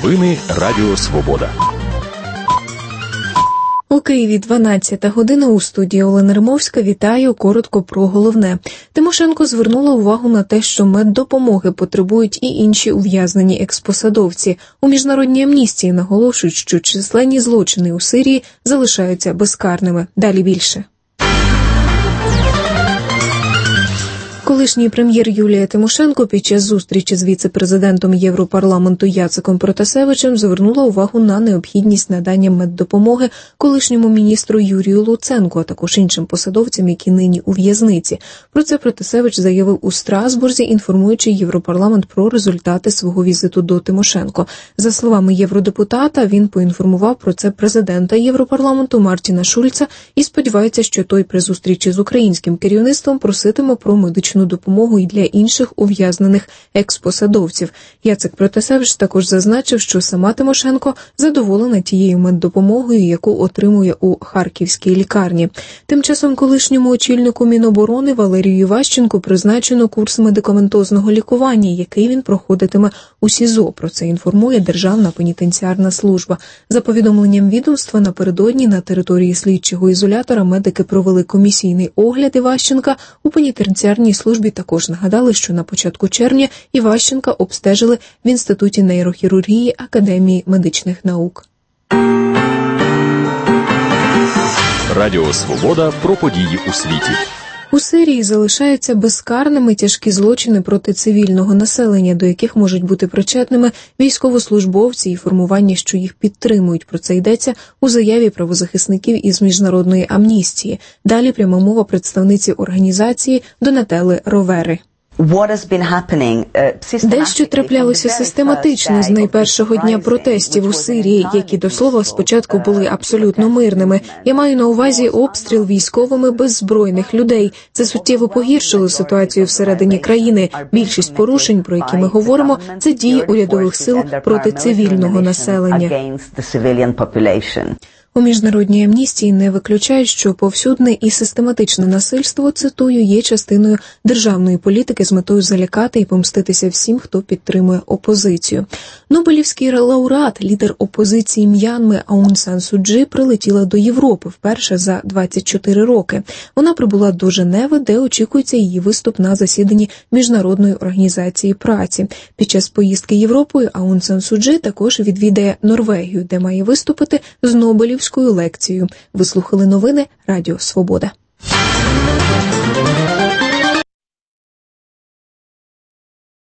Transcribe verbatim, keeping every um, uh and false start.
Новини Радіо Свобода. У Києві дванадцята година, у студії Олена Римовська. Вітаю. Коротко про головне. Тимошенко звернула увагу на те, що меддопомоги потребують і інші ув'язнені експосадовці. У міжнародній амністії наголошують, що численні злочини у Сирії залишаються безкарними. Далі більше. Колишній прем'єр Юлія Тимошенко під час зустрічі з віце-президентом Європарламенту Яцеком Протасевичем звернула увагу на необхідність надання меддопомоги колишньому міністру Юрію Луценку, а також іншим посадовцям, які нині у в'язниці. Про це Протасевич заявив у Страсбурзі, інформуючи Європарламент про результати свого візиту до Тимошенко. За словами євродепутата, він поінформував про це президента Європарламенту Мартіна Шульца і сподівається, що той при зустрічі з українським керівництвом проситиме про медичну допомогу і для інших ув'язнених експосадовців. Яцек Протасевич також зазначив, що сама Тимошенко задоволена тією меддопомогою, яку отримує у харківській лікарні. Тим часом колишньому очільнику Міноборони Валерію Іващенку призначено курс медикаментозного лікування, який він проходитиме у СІЗО. Про це інформує Державна пенітенціарна служба. За повідомленням відомства, напередодні на території слідчого ізолятора медики провели комісійний огляд Іващенка. У пенітенціарній службі також нагадали, що на початку червня Іващенка обстежили в Інституті нейрохірургії Академії медичних наук. Радіо Свобода про події у світі. У Сирії залишаються безкарними тяжкі злочини проти цивільного населення, до яких можуть бути причетними військовослужбовці і формування, що їх підтримують. Про це йдеться у заяві правозахисників із Міжнародної амністії. Далі пряма мова представниці організації Донателли Ровери. Дещо траплялося систематично з найпершого дня протестів у Сирії, які, до слова, спочатку були абсолютно мирними. Я маю на увазі обстріл військовими беззбройних людей. Це суттєво погіршило ситуацію всередині країни. Більшість порушень, про які ми говоримо, це дії урядових сил проти цивільного населення. У Міжнародній амністії не виключають, що повсюдне і систематичне насильство, цитую, є частиною державної політики з метою залякати і помститися всім, хто підтримує опозицію. Нобелівський лауреат, лідер опозиції М'янми Аун Сан Су Чжі прилетіла до Європи вперше за двадцять чотири роки. Вона прибула до Женеви, де очікується її виступ на засіданні Міжнародної організації праці. Під час поїздки Європою Аун Сан Су Чжі також відвідає Норвегію, де має виступити з Нобелівською лекцією. Ви слухали новини Радіо Свобода.